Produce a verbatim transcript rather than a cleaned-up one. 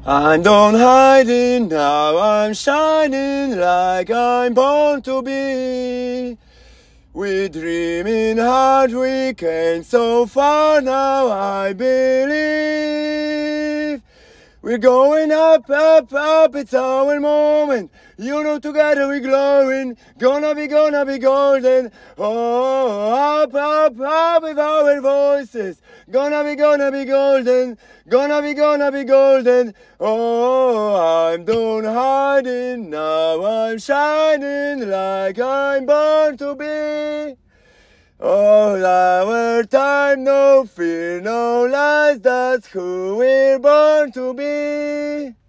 I'm done hiding, now I'm shining like I'm born to be. We dream in heart, we came so far, now I believe. We're going up, up, up, it's our moment. You know together we're glowing, gonna be, gonna be golden. Oh, up, up, up with our voices. Gonna be, gonna be golden, gonna be, gonna be golden. Oh, I'm done hiding, now I'm shining like I'm born to be. All our time, no fear, no lies, that's who we're born to be.